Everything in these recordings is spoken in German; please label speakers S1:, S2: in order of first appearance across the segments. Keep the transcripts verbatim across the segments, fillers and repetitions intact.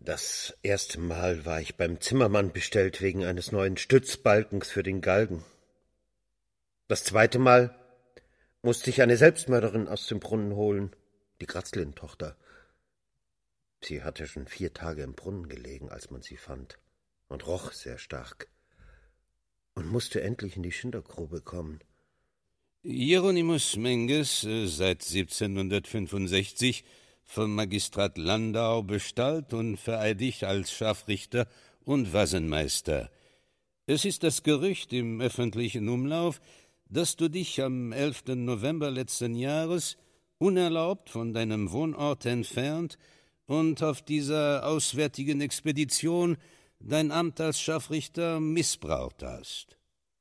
S1: Das erste Mal war ich beim Zimmermann bestellt wegen eines neuen Stützbalkens für den Galgen. Das zweite Mal musste ich eine Selbstmörderin aus dem Brunnen holen, die Gratzlin-Tochter. Sie hatte schon vier Tage im Brunnen gelegen, als man sie fand, und roch sehr stark und musste endlich in die Schindergrube kommen.
S2: Hieronymus Menges, äh, seit siebzehnhundertfünfundsechzig vom Magistrat Landau bestallt und vereidigt als Scharfrichter und Wassenmeister. Es ist das Gerücht im öffentlichen Umlauf, dass du dich am elften November letzten Jahres unerlaubt von deinem Wohnort entfernt und auf dieser auswärtigen Expedition dein Amt als Scharfrichter missbraucht hast.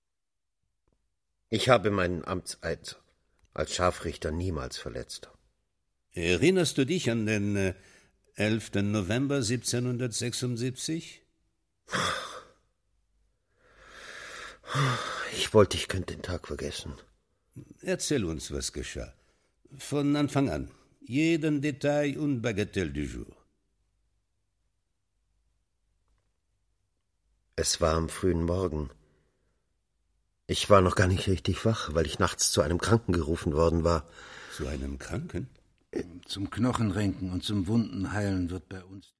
S1: Ich habe meinen Amtseid als Scharfrichter niemals verletzt.
S2: Erinnerst du dich an den äh, elften November siebzehnhundertsechsundsiebzig?
S1: Ich wollte, ich könnte den Tag vergessen.
S2: Erzähl uns, was geschah. Von Anfang an. Jeden Detail und Bagatelle du jour.
S1: Es war am frühen Morgen. Ich war noch gar nicht richtig wach, weil ich nachts zu einem Kranken gerufen worden war.
S2: Zu einem Kranken?
S3: Zum Knochenrenken und zum Wundenheilen wird bei uns